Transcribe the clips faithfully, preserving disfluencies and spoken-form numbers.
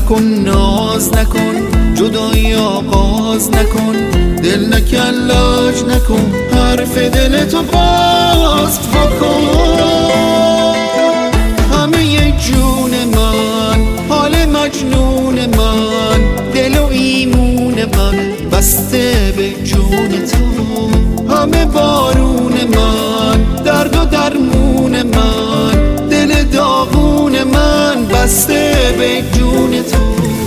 نکن ناز نکن، جدایی آغاز نکن، دل نکن لاج نکن، حرف دل تو باز بکن. همه ی جون من، حال مجنون من، دل و ایمون من بسته به جون تو. همه بارون من، درد و درمون من، دل داغون من بسته به جون تو.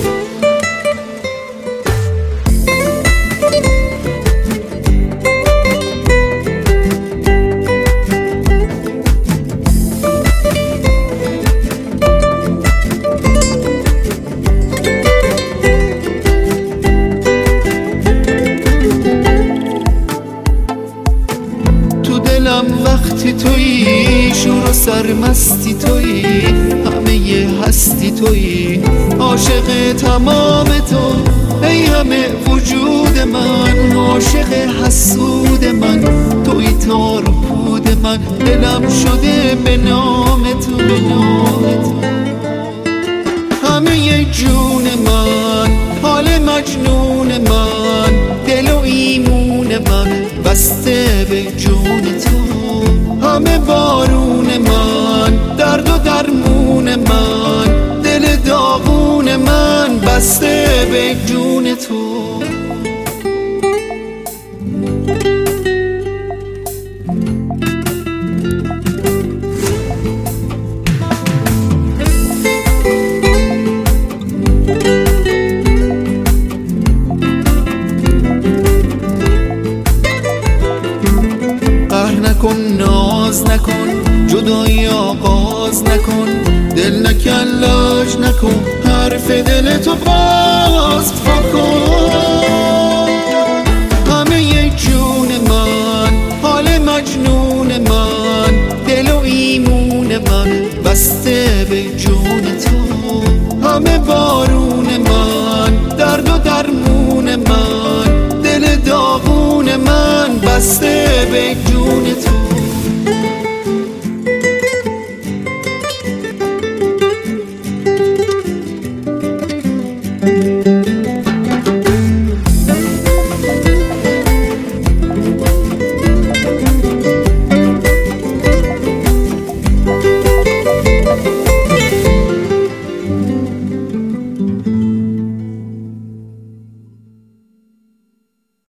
وقتی تویی شور و سرمستی تویی، همه ی هستی تویی، عاشق تمام تو. ای همه وجود من، عاشق حسود من، توی تار و پود من، دلم شده به نام تو، به نام تو. همه ی جون من، حال مجنون من، دل و ایمون من بسته به جون تو. همه بارون من، درد و درمون من، دل داغون من بسته به جون تو. نکن ناز نکن، جدایی آغاز نکن، دل نکن لاج نکن، حرف دل تو باز بکن. همه ی جون من، حال مجنون من، دل و ایمون من بسته به جون تو. همه بار